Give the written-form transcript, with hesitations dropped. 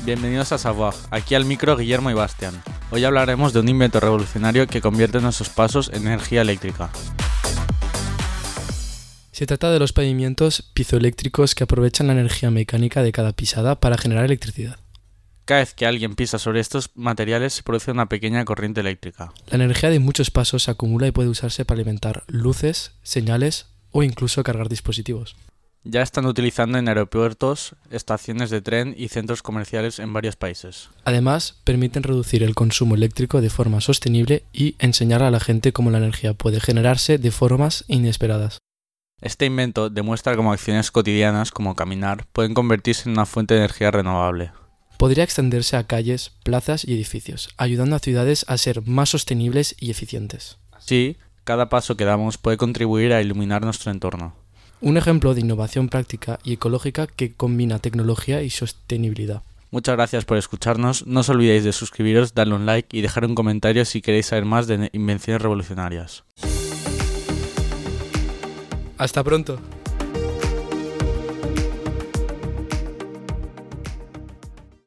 Bienvenidos a Savoir, aquí al micro Guillermo y Bastián. Hoy hablaremos de un invento revolucionario que convierte nuestros pasos en energía eléctrica. Se trata de los pavimentos piezoeléctricos que aprovechan la energía mecánica de cada pisada para generar electricidad. Cada vez que alguien pisa sobre estos materiales se produce una pequeña corriente eléctrica. La energía de muchos pasos se acumula y puede usarse para alimentar luces, señales o incluso cargar dispositivos. Ya están utilizando en aeropuertos, estaciones de tren y centros comerciales en varios países. Además, permiten reducir el consumo eléctrico de forma sostenible y enseñar a la gente cómo la energía puede generarse de formas inesperadas. Este invento demuestra cómo acciones cotidianas como caminar pueden convertirse en una fuente de energía renovable. Podría extenderse a calles, plazas y edificios, ayudando a ciudades a ser más sostenibles y eficientes. Así, cada paso que damos puede contribuir a iluminar nuestro entorno. Un ejemplo de innovación práctica y ecológica que combina tecnología y sostenibilidad. Muchas gracias por escucharnos, no os olvidéis de suscribiros, darle un like y dejar un comentario si queréis saber más de invenciones revolucionarias. ¡Hasta pronto!